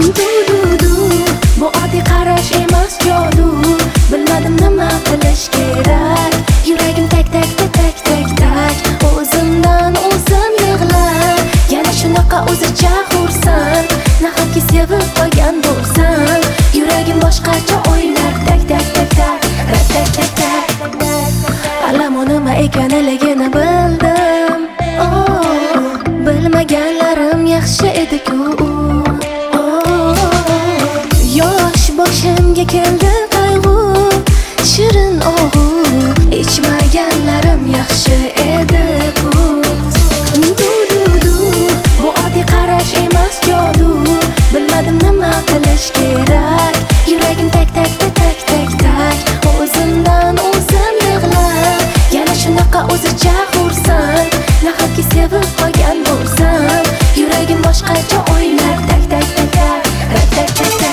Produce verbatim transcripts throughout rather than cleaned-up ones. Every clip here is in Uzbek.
Du-du-du, bu oddiy qarash emas jodu. Bilmadim nima qilish kerak. Yuragim tak tak tak tak tak tak. O'zimdan o'zim yig'lar. Yana shunaqa o'zicha xursand. Nahotki sevib qolgan bo'lsam. Yuragim boshqacha o'ylar. Tak tak tak tak tak tak tak tak. Alamo nima ekanligini bildim. Oh, bilmaganlarim yaxshi edi-ku. Yosh boshimga keldi qayg'u, shirin og'u. Ichmaganlarim yaxshi edi-ku. Du-du-du, bu oddiy qarash emas jodu. Bilmadim nima qilish kerak. Yuragim tak tak tak tak tak tak. O'zimdan o'zim yig'lar. Yana shunaqa o'zicha xursand. Nahotki sevib qolgan bo'lsam. Yuragim boshqacha o'ynar. Tak tak tak tak tak tak tak tak.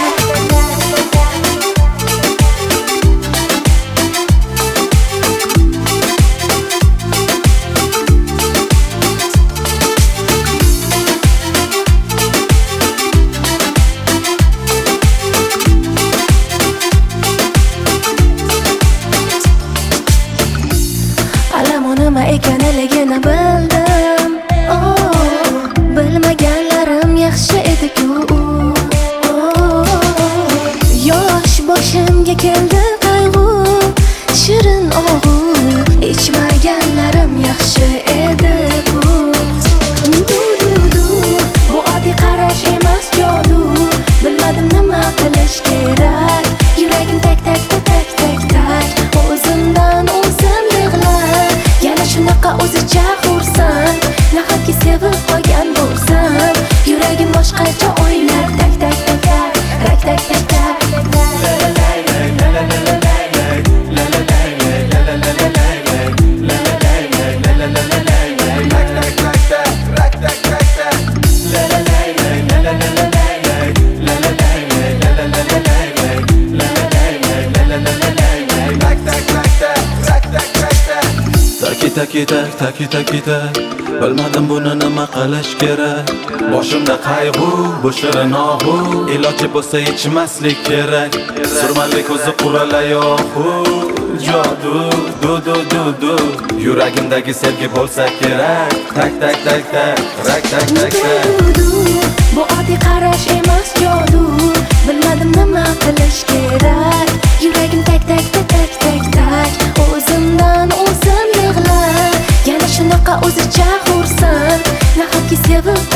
Nima ekanligini bildim. Oh, bilmaganlarim yaxshi edi-ku. Oh, yosh boshimga keldi qayg'u, shirin og'u. Ichmaganlarim yaxshi edi-ku. Du-du-du, bu oddiy qarash emas jodu. Bilmadim nima qilish kerak. Yuragim tak tak tak tak tak tak. O'zimdan o'zim yig'lar. Yana shunaqa o'zicha xursand. Nahotki sevib qolgan bo'lsam. Yuragim boshqacha o'ynar. Tak tak tak tak tak tak tak tak. Takitak takitak takitak, bilmadim buni nima qilish kerak. Boshimda qayg'u, bu shirin og'u. Iloji bo'lsa ichmaslik kerak. Surmali ko'zi quralayoqu. Jodu, du du du du. Yuragimdagi sevgi bo'lsa kerak. Tak tak tak tak, rak tak tak tak. Bu oddiy qarash emas jodu. Bilmadim nima qilish kerak. Yuragim tak tak tak tak tak tak. O'zimdan o'zim yig'lar. Yana shunaqa o'zicha xursand. Nahotki sevib